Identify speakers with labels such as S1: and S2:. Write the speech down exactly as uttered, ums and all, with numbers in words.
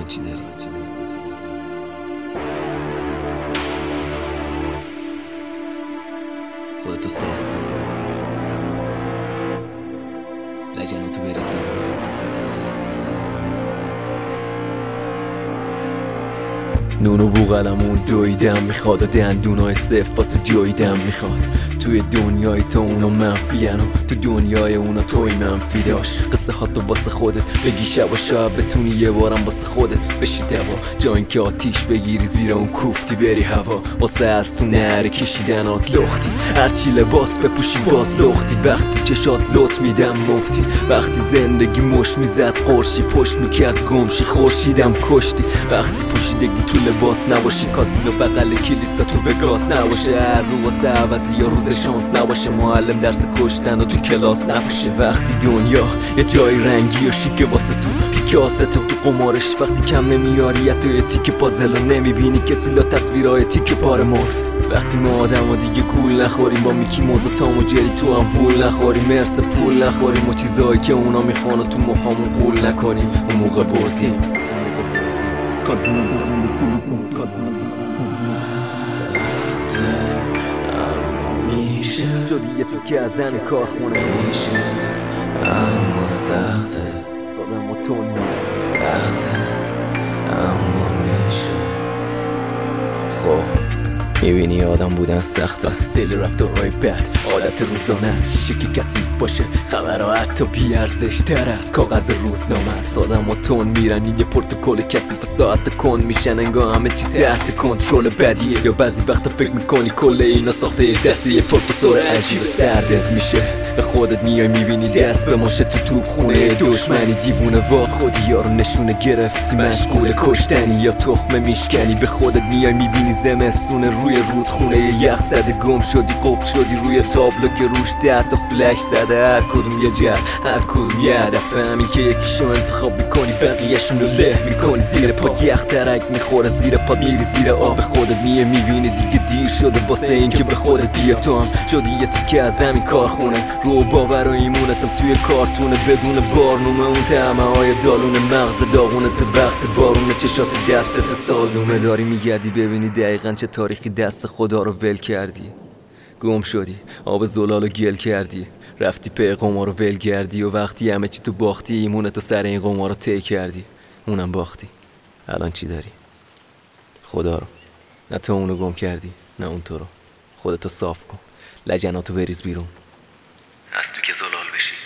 S1: چی داری؟ خودتو صاف کن، لجناتو بریز بیرون. نونو بوغلمون دویدم میخواد و دندونای صف واسه جاییدم میخواد. توی دنیای تو اونا منفی‌ان و تو دنیای اونا توی منفی داشت. قصه ها تو واسه خودت بگی شب و شب بتونی یه بارم واسه خودت بشی دوا. جا این که آتیش بگیری زیر اون کوفتی بری هوا. واسه از تو نهر کشیدنات لختی، هرچی لباس بپوشی باز لختی. وقتی چشات لط میدم مفتی، وقتی زندگی مش میزد قرشی پشت میکرد گمشی خورشیدم کشتی. وقتی پوشیدگی تو لباس نباشی، کاسینو بغل کلیسا تو وگاس نباشه، هر رو واسه عوضی یا روز شانس نباشه، معلم درس کشتن و تو کلاس نباشه. وقتی دنیا یه جای رنگی و شیکه واسه تو پیکاسه تو تو قمارش، وقتی کم نمیاری تو یه تیک پازل و نمیبینی کسی لا تصویرهای تیک پاره مرد. وقتی ما آدم ها دیگه گول نخوریم، با میکی موز و تام و جری تو هم فول نخوریم، مرس پول نخوریم و چیزایی که اونا میخوان و تو مخامون قول نکنیم، اون موقع بردیم.
S2: سخته اما میشه،
S1: شدی یه تیکه از زن کارخونه
S2: میشه اما سخته،
S1: آدم و تو
S2: سخته اما میشه. خب میبینی آدم بودن سخته، وقتی سیل رفتارهای بد عادت روزانه است. شیشه که کثیف باشه خبرها حتی بیارزش تر از کاغذ روزنامه است. آدم و تون میرن این یه پروتکل کثیف ساعت کن میشن، انگار همه چی تحت کنترل بدیه. یا بعضی وقتا فکر میکنی کل اینا ساخته یه دستی یه پروفسور عجیب. سردت میشه به خودت میای میبینی دست به ماشه تو توپ خونه دشمنی. دیوونه وا خودی یارو نشونه گرفتی مشغول کشتنی یا تخمه میشکنی. به خودت میای میبینی زمستونه روی رودخونه یخ زده، گم شدی قفل شدی روی تابلو که روش ده تا فلش زده. هر کدوم یه جهت هر کدوم یه هدف، همین که یکیشو انتخاب میکنی بقیه‌شونو له میکنی. زیر پا یخ ترک میخوره زیر پا میری زیر آب خودت میای میبینی دیگه دیر شده واسه این که به خودت بیا. تو هم شدی یه تیکه از همین کارخونه، رو باور و ایمونتم توی کارتونه بدون بارنومه. اون طعمه های دالون مغز داغونت وقت بارونه، چشات دستت سالومه. داری میگردی ببینی دقیقاً چه تاریخی دست خدا رو ول کردی. گم شدی آب زلال رو گل کردی، رفتی پی قمار رو ول کردی و وقتی همه چی تو باختی ایمونتو سر این قمار رو طی کردی، اونم باختی. الان چی داری؟ خدا رو. نه تو اونو گم کردی نه اون تو رو. خودتو صاف کن، لجناتو بریز بیرون، از تو که زلال بشی.